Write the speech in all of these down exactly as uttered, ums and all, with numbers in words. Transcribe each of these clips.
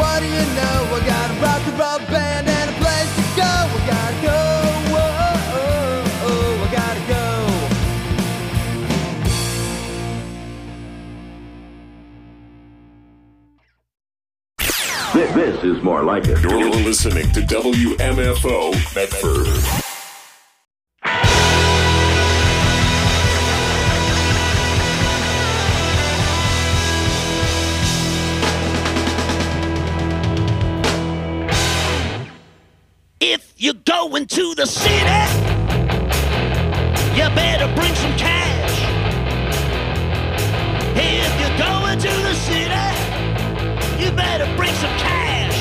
what do you know? I got a rock and roll band and a place to go. I gotta go, oh, oh, oh, I gotta go. This, this is more like it. You're listening to W M F O Medford. If you're going to the city, you better bring some cash. If you're going to the city, you better bring some cash.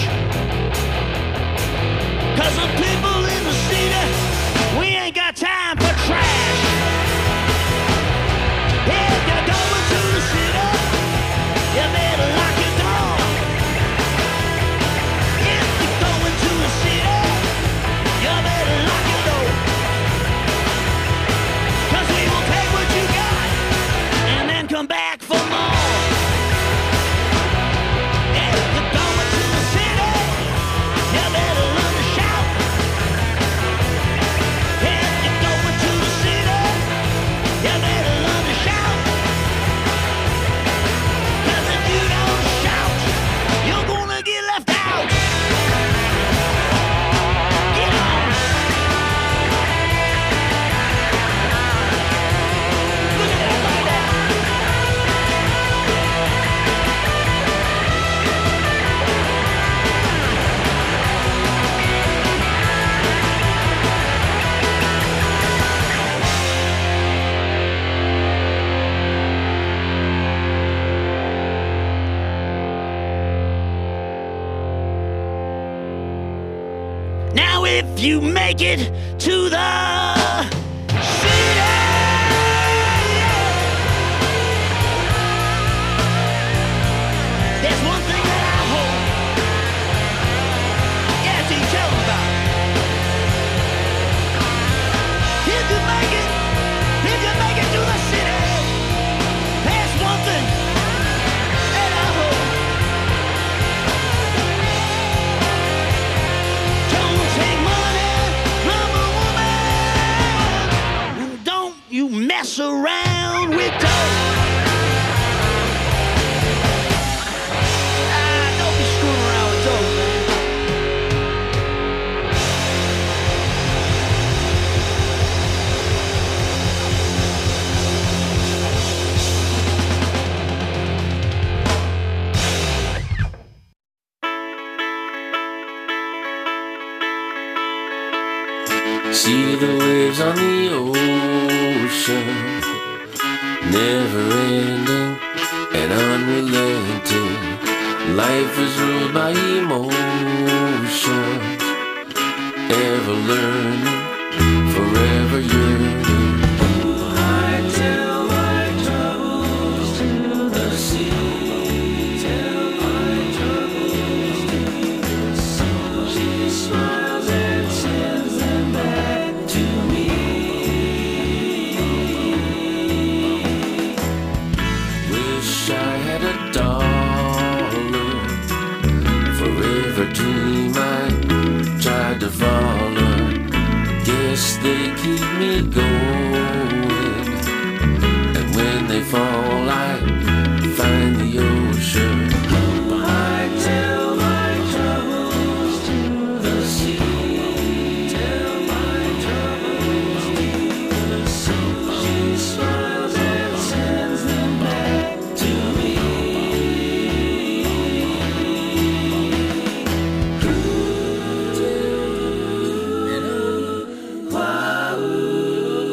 Cause the people in the city, we ain't got time for trash. If you're going to the city, you better lock your door. If you're going to the city, you better lock your door. Cause we will take what you got and then come back for more. Now if you make it to the city, there's one thing that I hope. Yeah, T, tell them about it. If you make it, if you make it to the city, there's one thing that I hope. Don't take money from a woman, and don't you mess around with dough. Ah, don't be screwing around with dough, man. See the waves on the ocean, never ending and unrelenting. Life is ruled by emotions, ever learning, forever yearning. I tell my troubles to the sea, tell my troubles to the sea. She smiles and sends them back to me. Wish I had a dollar for every dream I tried to follow. Guess they keep me going, and when they fall I find the ocean. I tell my troubles to the sea, tell my troubles to the sea. She smiles and sends them back to me. Wow.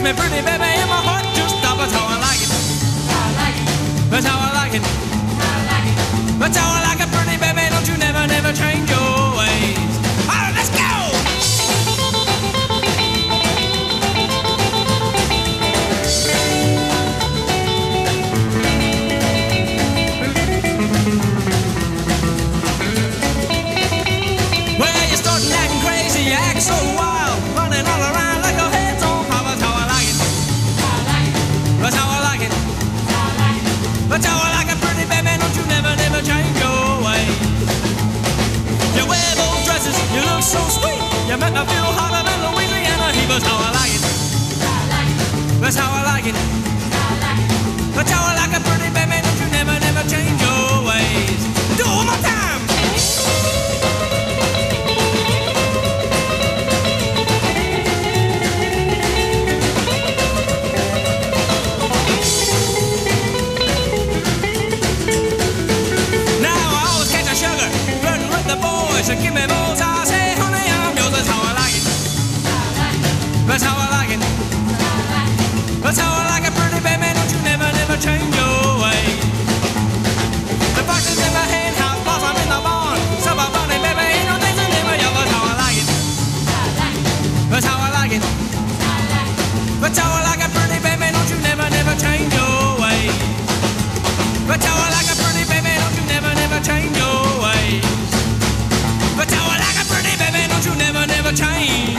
me pretty baby and my heart just stops. That's how I like it. That's how I like it. That's how I like it, pretty baby. Don't you never, never change your ways. All right, let's go. Well, you're starting acting crazy, you act so wild, running all around like your head's on fire. That's how I like it. That's how I like it. That's how I like it, pretty baby. Don't you never, never change your ways. You wear those dresses, you look so sweet. You make me feel hotter than Louisiana heat. That's how I like it. That's how I like it. That's how I like it, pretty baby. Don't you never, never change your ways. Do it one more time. So give me those, I say, honey, I'm yours. That's how I like it. That's how I like it. That's how I like it, pretty baby. Don't you never, never change your ways. The box is in my hand, house boss, I'm in the barn. Supper bunny, baby, ain't no dancing in my yard. That's how I like it. That's how I like it. That's how I like it, pretty baby. Don't you never, never change your ways. That's how I like it, pretty baby. Don't you never, never change your ways. That's how I like it, pretty baby. Don't you never, never change.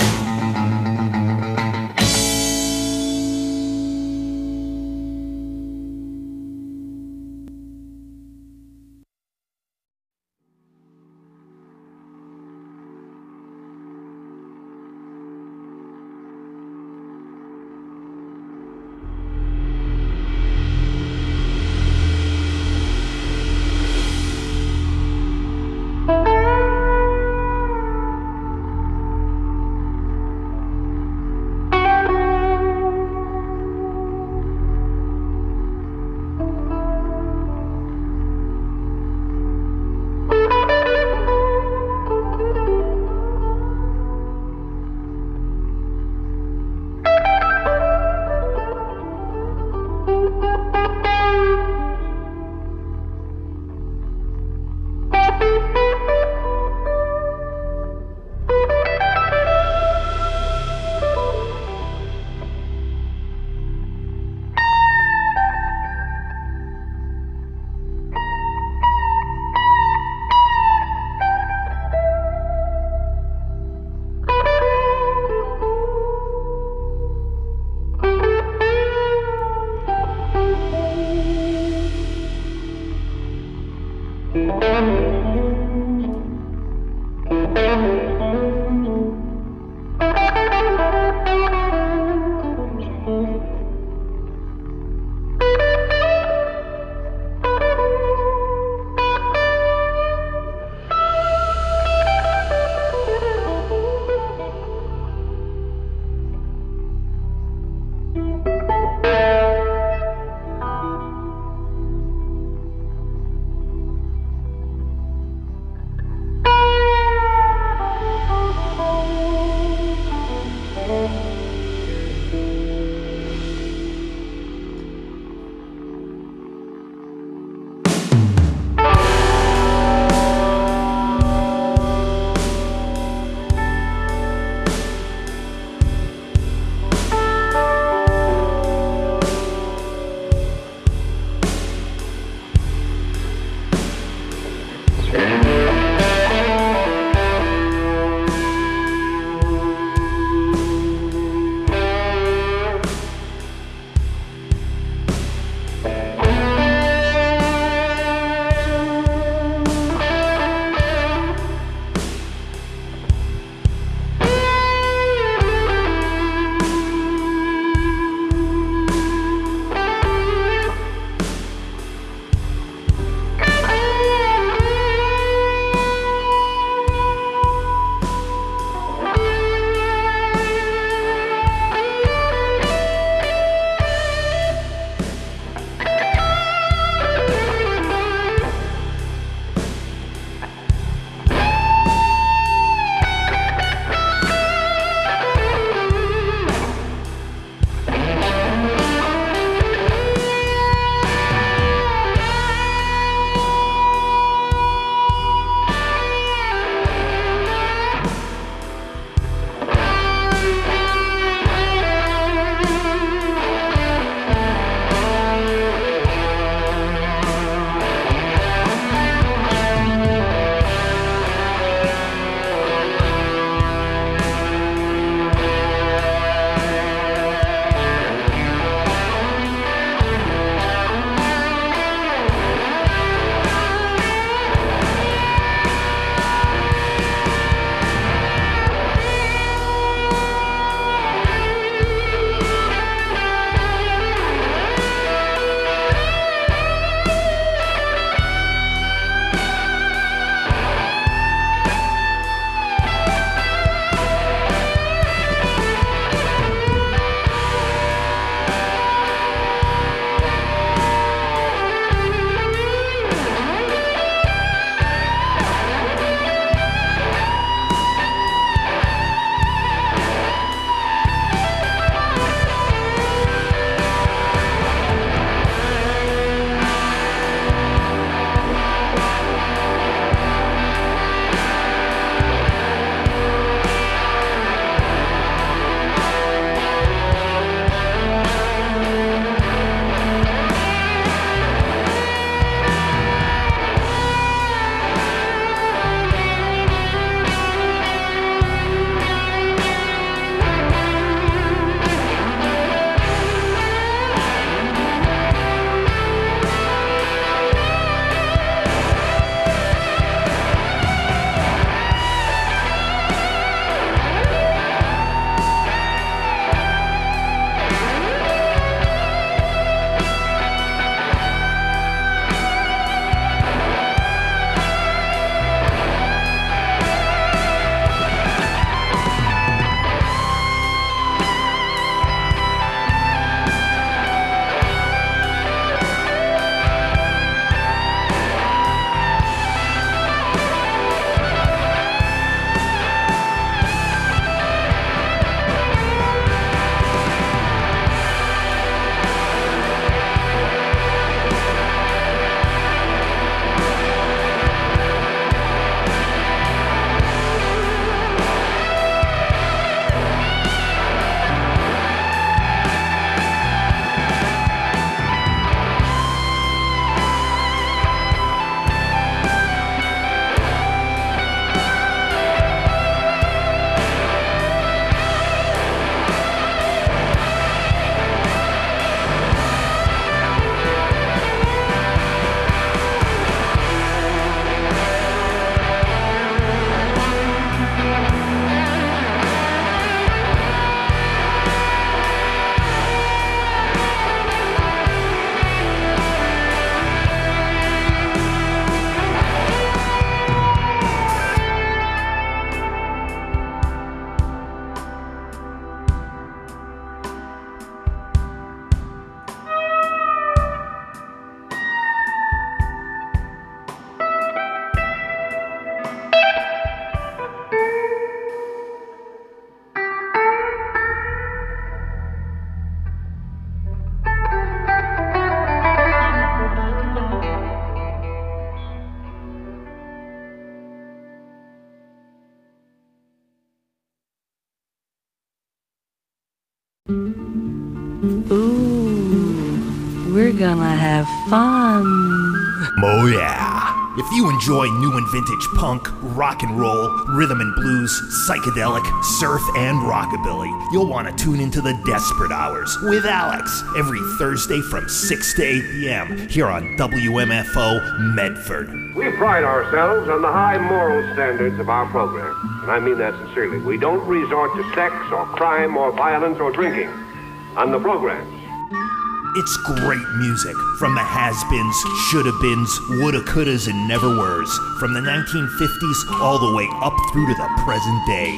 Ooh, we're gonna have fun. Oh yeah. If you enjoy new and vintage punk, rock and roll, rhythm and blues, psychedelic, surf, and rockabilly, you'll want to tune into the Desperate Hours with Alex every Thursday from six to eight p.m. here on W M F O Medford. We pride ourselves on the high moral standards of our program, and I mean that sincerely. We don't resort to sex or crime or violence or drinking on the programs. It's great music from the has-beens, shoulda-beens, woulda, couldas, and never-weres, from the nineteen fifties all the way up through to the present day.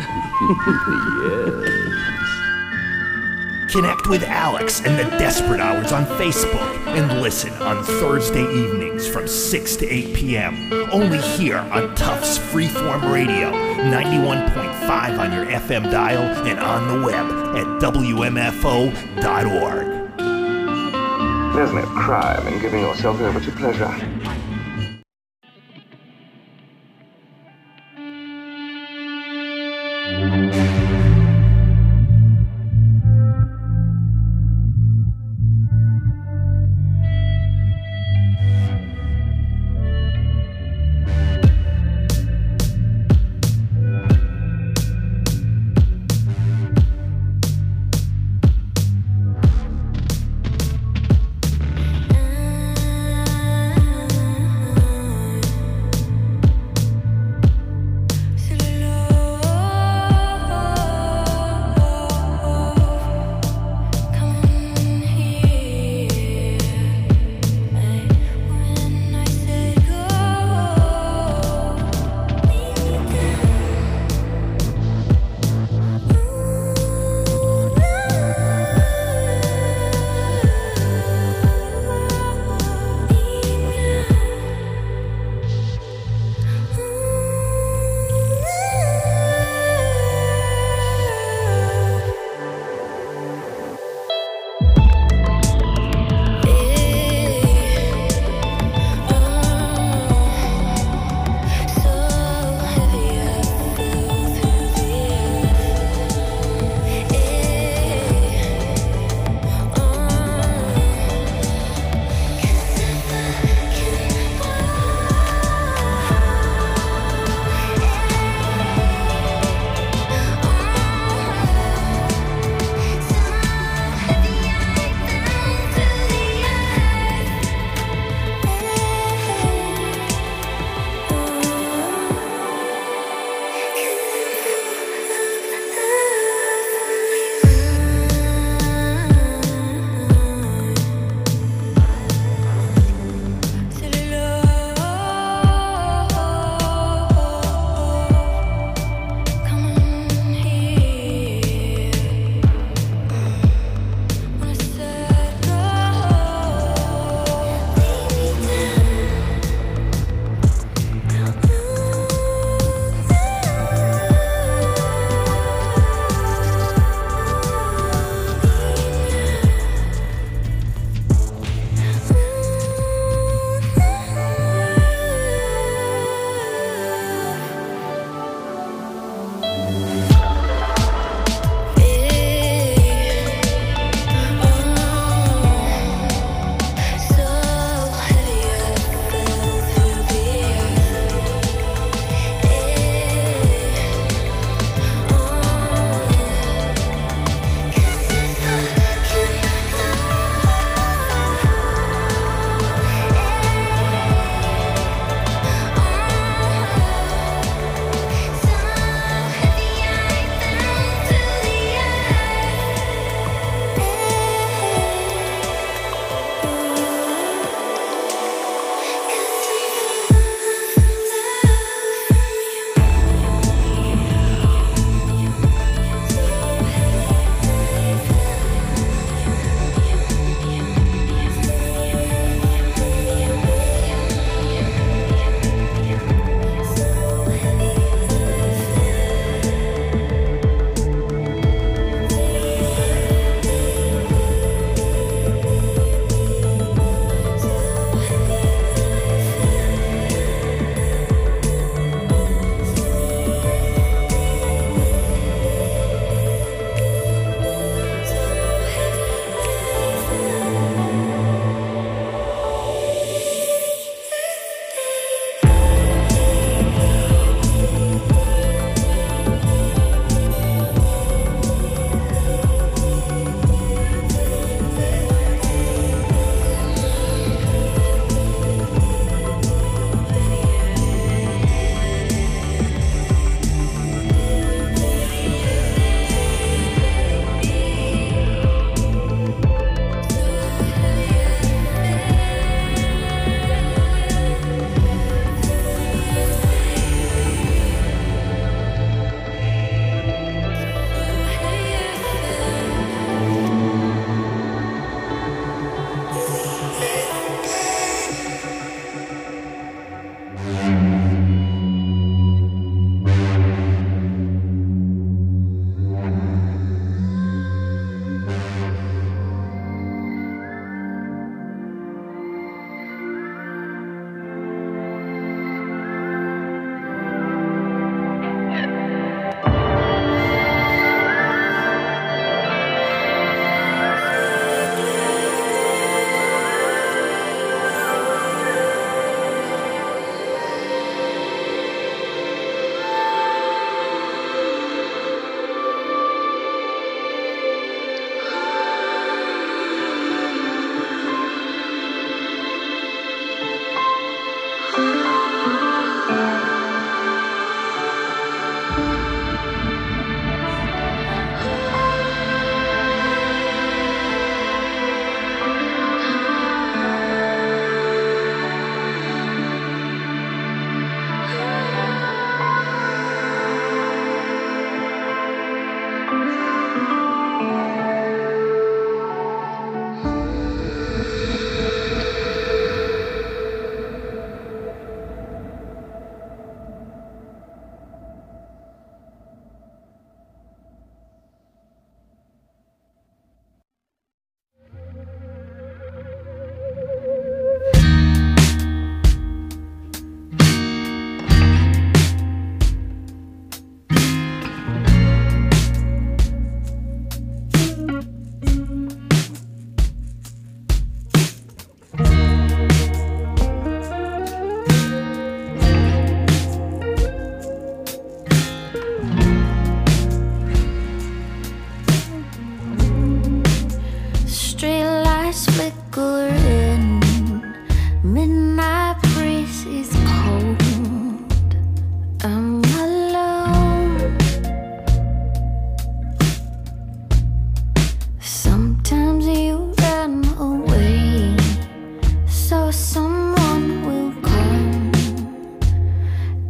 Yes. Connect with Alex and the Desperate Hours on Facebook and listen on Thursday evenings from six to eight p.m. only here on Tufts Freeform Radio, ninety-one point five on your F M dial and on the web at W M F O dot org. There's no crime in giving yourself over to pleasure.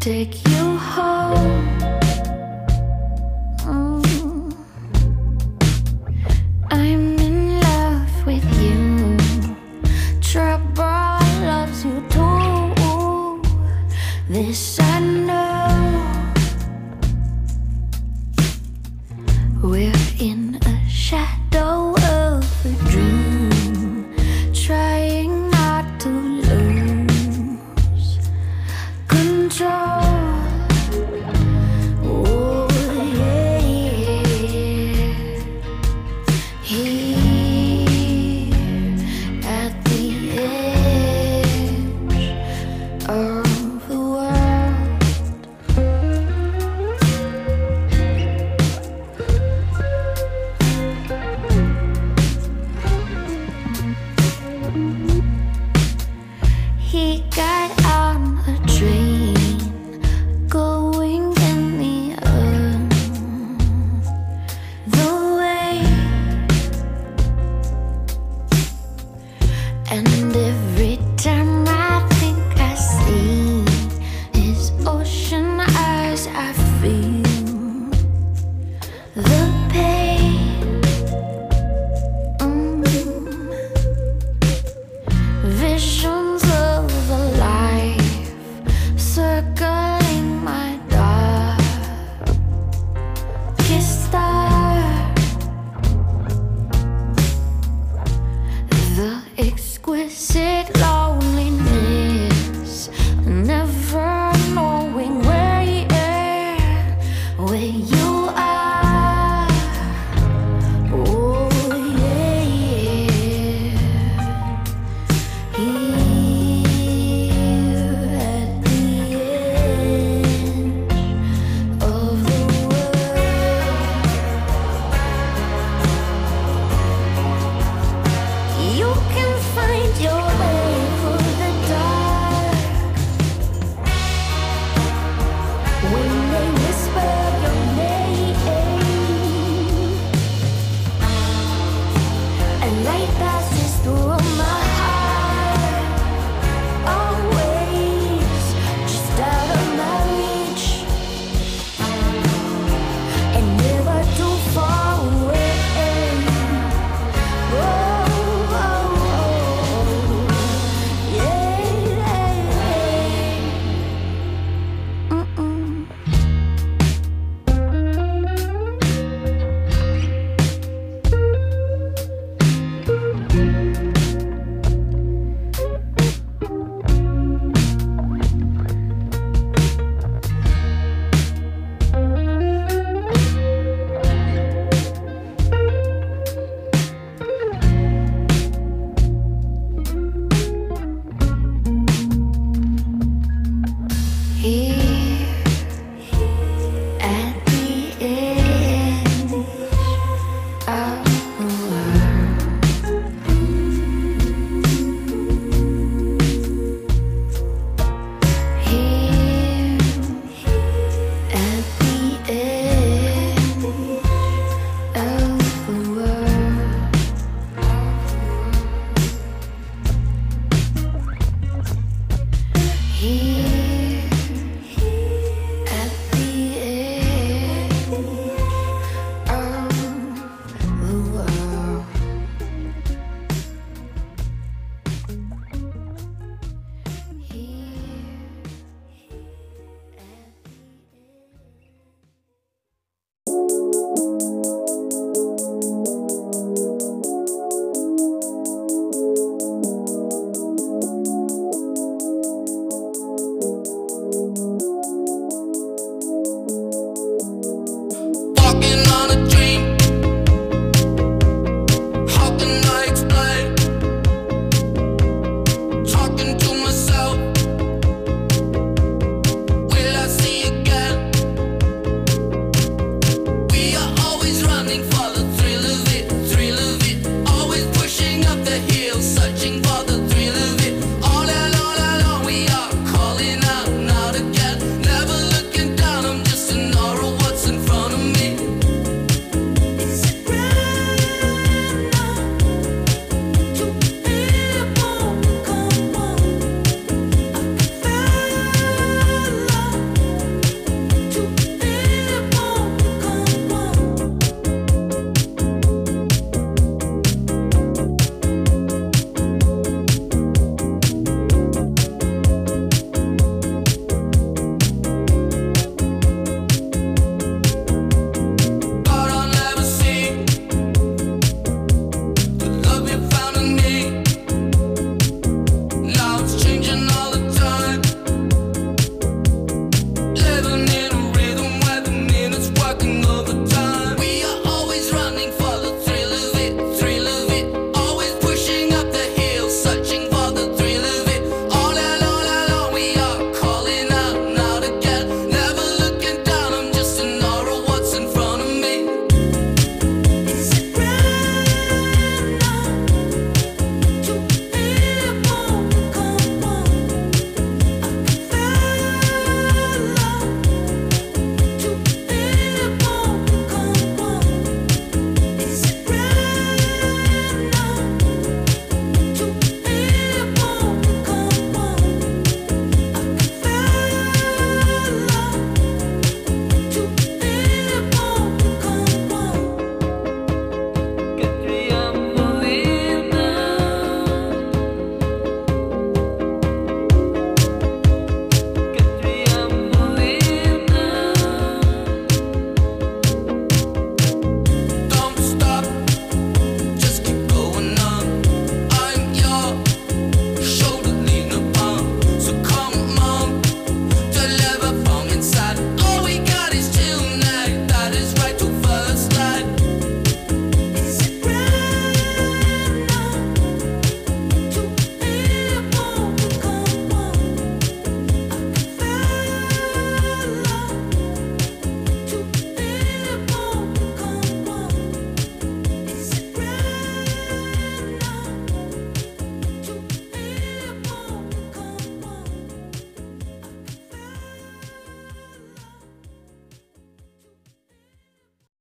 take you home. Mm. I'm in love with you. Trouble loves you too. This I know. We're in a shadow of a dream, trying not to lose control. Oh yeah, here at the edge of the world. He got on a train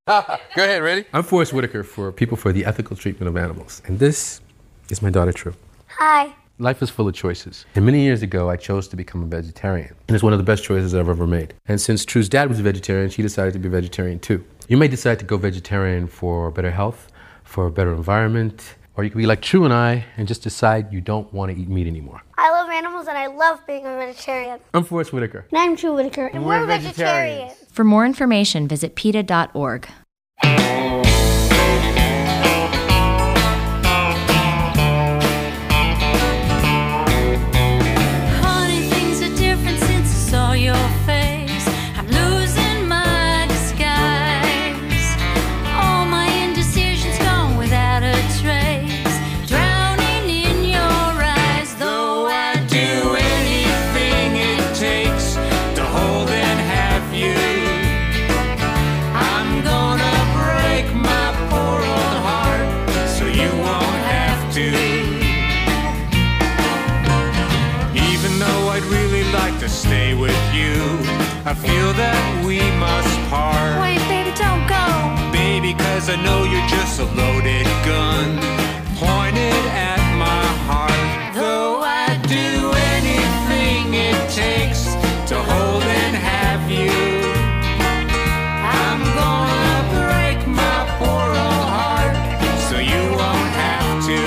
Go ahead, ready? I'm Forrest Whitaker for People for the Ethical Treatment of Animals. And this is my daughter, True. Hi. Life is full of choices. And many years ago, I chose to become a vegetarian. And it's one of the best choices I've ever made. And since True's dad was a vegetarian, she decided to be a vegetarian too. You may decide to go vegetarian for better health, for a better environment, or you could be like True and I and just decide you don't want to eat meat anymore. I love animals and I love being a vegetarian. I'm Forrest Whitaker. And I'm True Whitaker, and, and we're, we're vegetarians. vegetarians. For more information, visit PETA dot org. I feel that we must part. Wait, baby, don't go. Baby, cause I know you're just a loaded gun pointed at my heart. Though I'd do anything it takes to hold and have you, I'm gonna break my poor old heart so you won't have to.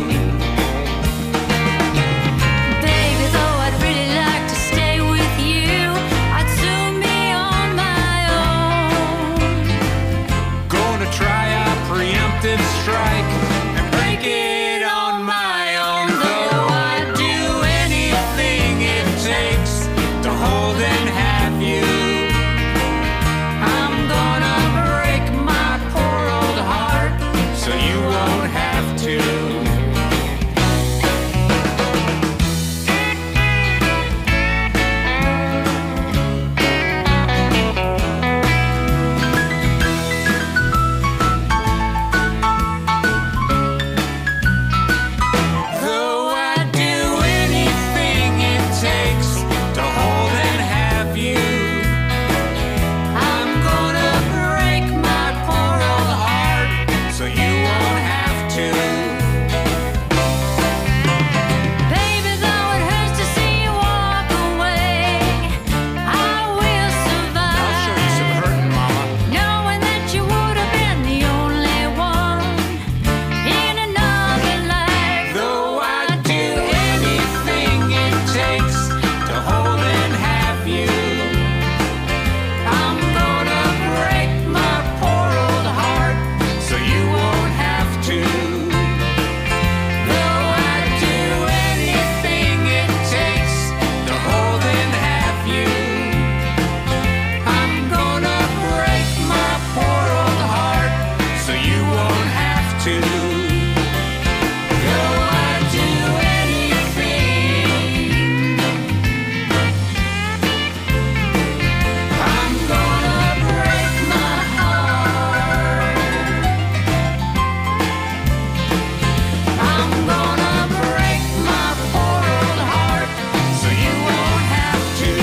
Baby, though I'd really like to stay with you, I'd soon be on my own. Gonna try a preemptive strike and break it on my own. Though I'd do anything it takes to hold and have you, I'm gonna break my poor old heart so you won't have to. Though I'd do anything it takes to hold and have you, I'm gonna break my poor old heart so you won't have to. Baby, though it hurts to see you walk away, I will survive. I'll show you some hurting, Mama. Knowing that you would have been the only one in another life. Though I'd do anything it takes to hold and have you, I'm gonna break my poor old heart so you won't have to. Though I'd do anything it takes to hold and have you, I'm gonna break my poor old heart so you won't have to. Though I'd do anything, I'm gonna break my heart. I'm gonna break my poor old heart so you won't have to.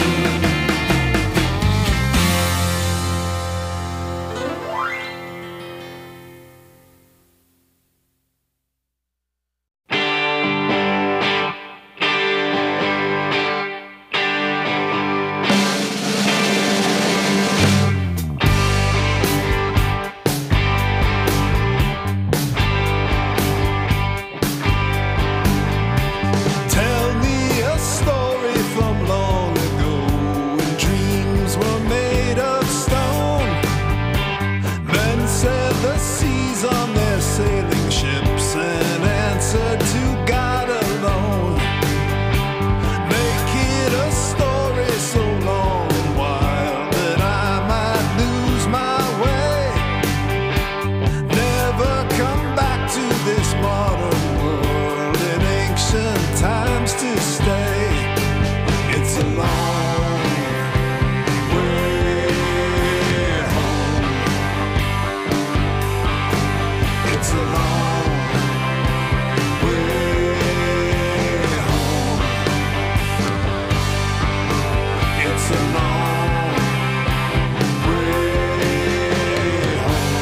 Tell me a story from long ago when dreams were made of stone. Men said the seas on their sailing ships and answered to God alone. Make it a story so long and wild that I might lose my way. Never come back to this modern world in ancient times to stay. It's a long way home. It's a long way home. It's a long way home.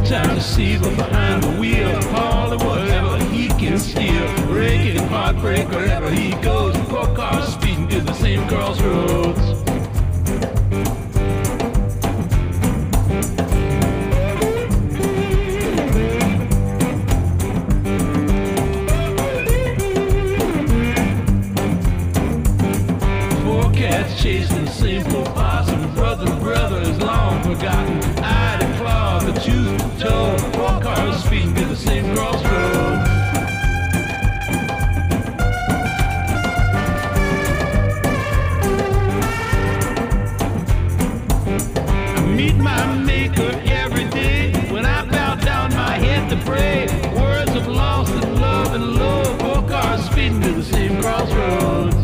time to see, but behind the wheel, hauling whatever he can steal, breaking heartbreak wherever he goes. Four cars speeding to the same crossroads. Four cats chasing the same four possum, brother to brother is long forgotten. Eye to claw, the tooth to toe, four cars speeding to the same crossroads. Meet my maker every day when I bow down my head to pray. Words of loss and love and love, four cars speeding to the same crossroads.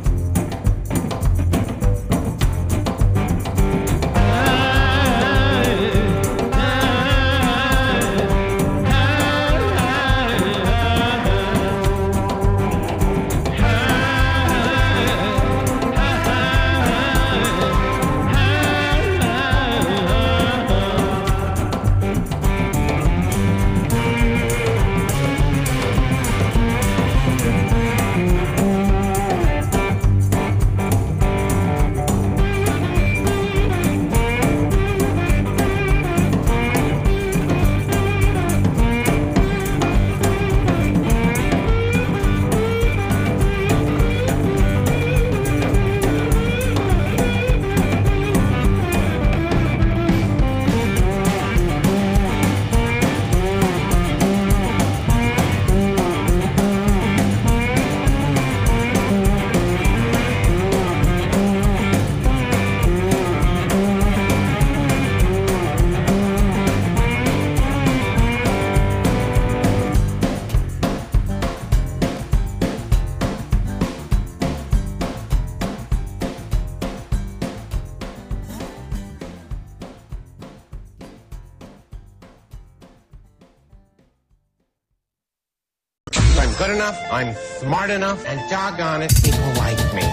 I'm good enough, I'm smart enough, and doggone it, people like me.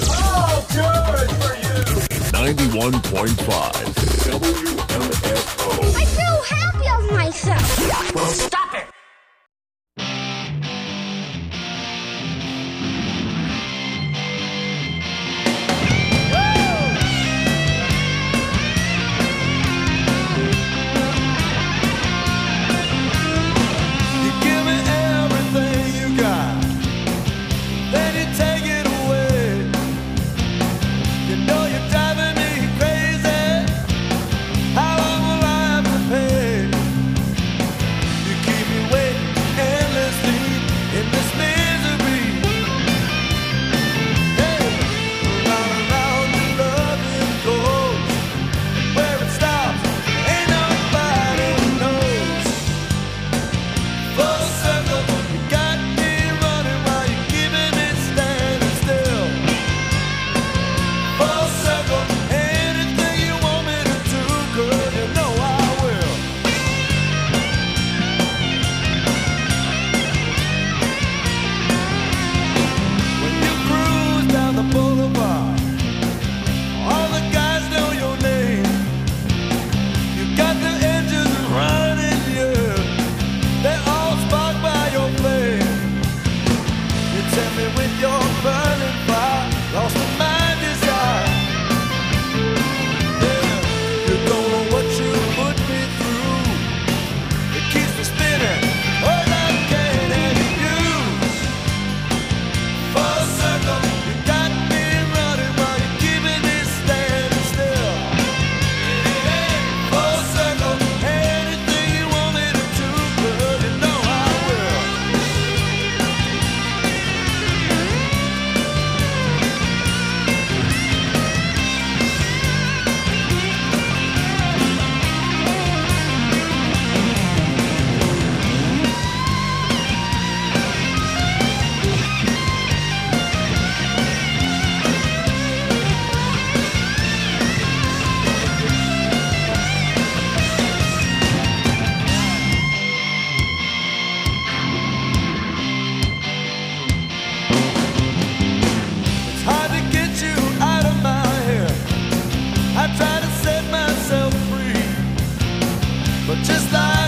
Oh, good for you! ninety-one point five W M F O. I feel happy of myself. Well, stop it! Just like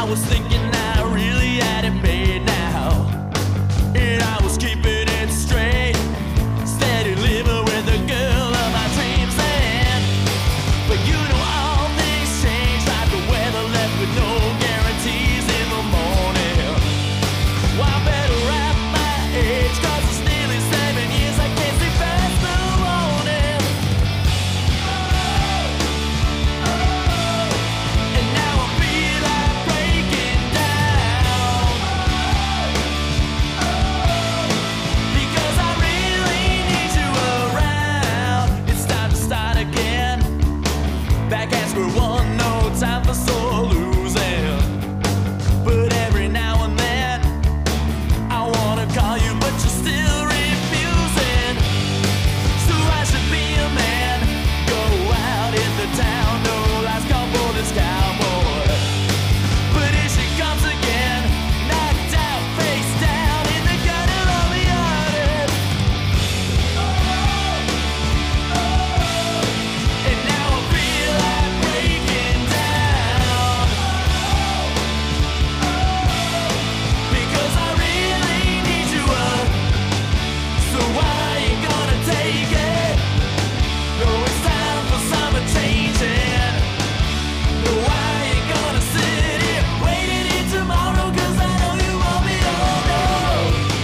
was thinking I really had it made now. And I was keeping it straight, steady living with the girl of my dreams then. But you know all things change, like the weather left with no guarantees in the morning. Well, I better wrap my age, cause it's nearly seven years, I can't see past the morning. And now I feel like breaking down, because I really need you around. It's time to start again, back at square one, no time for sore losing. But every now and then I wanna call you, but you're still refusing. So I should be a man, go out in the town, no last call for this cowboy. But here she comes again, knocked out, face down in the gutter of the yard. And now I feel like breaking down, because I really need you up. So why you gonna take it? No, it's time for some changing. Why you gonna sit here waiting in tomorrow? Cause I know you want me all day.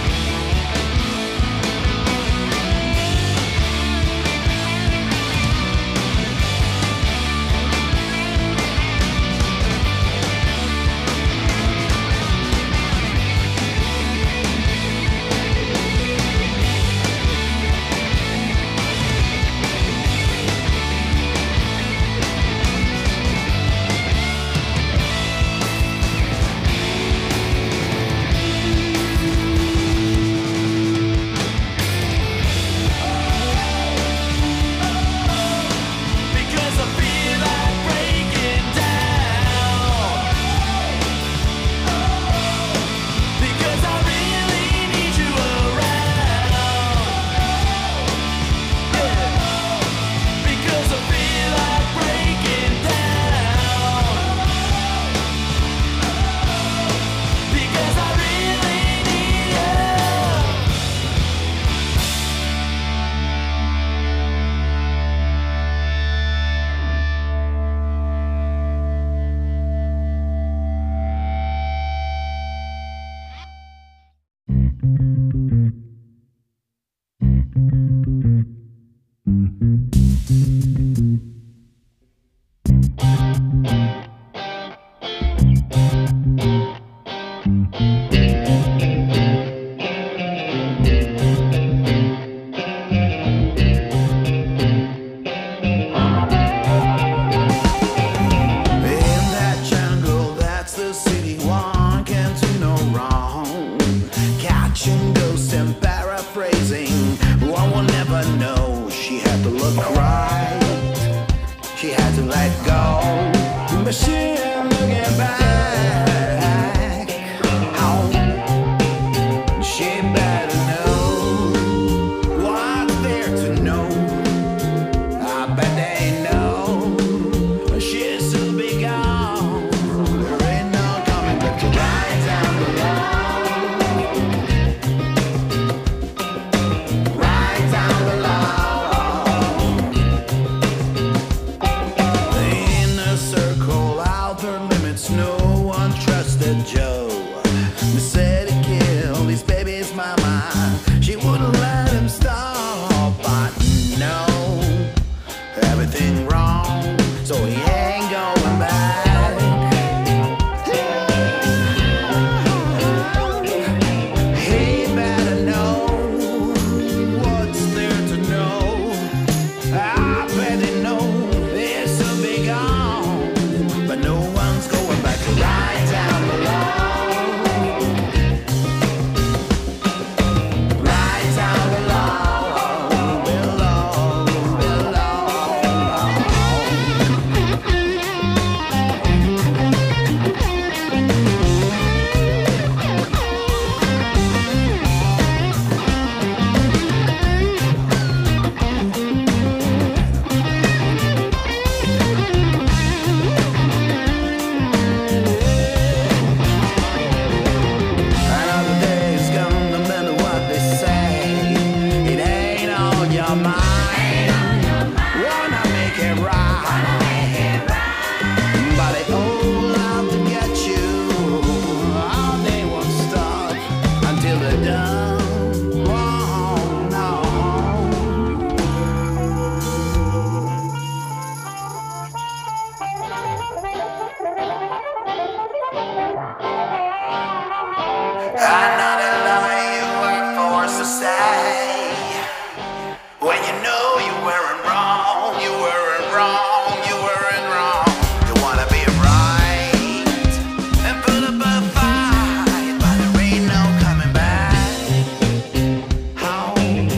Because I feel like breaking down, because I really need you around. Yeah. Because I feel like breaking down, because I really need you. In that jungle, that's the city, one can do no wrong. Catching ghosts and paraphrasing, one will never know. She had to look right, she had to let go. But she ain't looking back. Oh, she better know what's there to know. I bet they know she'll soon be gone. There ain't no coming back to right down below. Right down below. In a circle out Wanna make it right, but they all out to get you. Oh, they won't stop until they're done. Oh, no. I know the lie you were forced to say when you know you weren't wrong, you weren't wrong, you weren't wrong. You wanna be right and put up a fight, but there ain't no coming back home.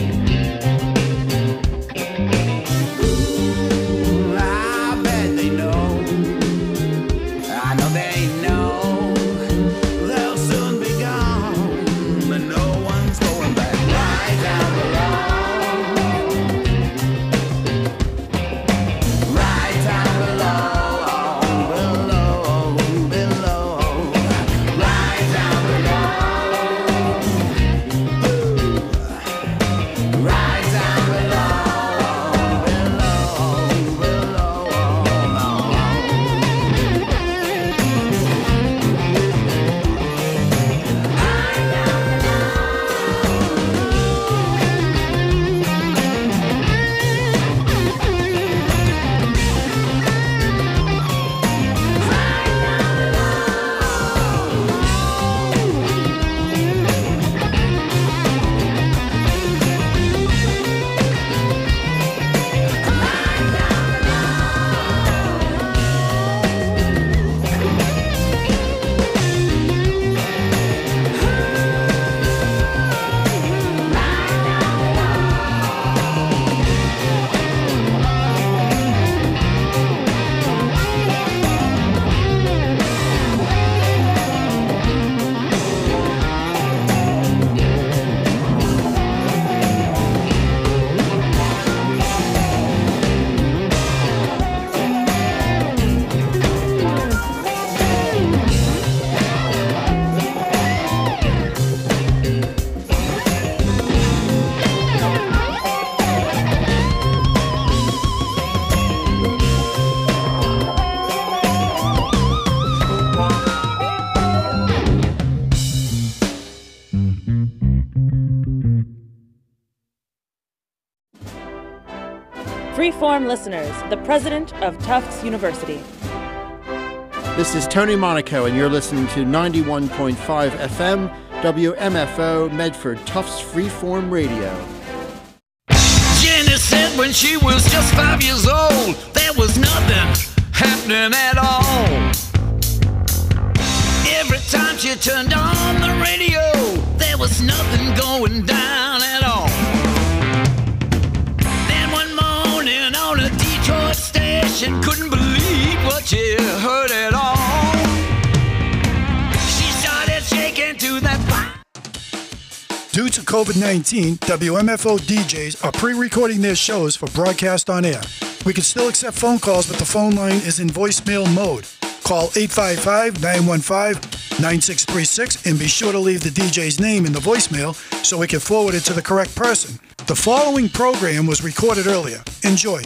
Ooh, I bet they know. I know they know. They'll soon be gone, but no one's going back. Right down below. Right down below, below, below. Right down below. Ooh. Right down below, below, below. Freeform listeners, the president of Tufts University. This is Tony Monaco, and you're listening to ninety-one point five F M, W M F O, Medford, Tufts Freeform Radio. Jenny said when she was just five years old, there was nothing happening at all. Every time she turned on the radio, there was nothing going down at all. Then one morning on a Detroit station, couldn't believe what she heard at all. She started shaking to that fire. Due to COVID nineteen, W M F O D Js are pre-recording their shows for broadcast on air. We can still accept phone calls, but the phone line is in voicemail mode. Call eight five five, nine one five, nine six three six and be sure to leave the D J's name in the voicemail so we can forward it to the correct person. The following program was recorded earlier. Enjoy.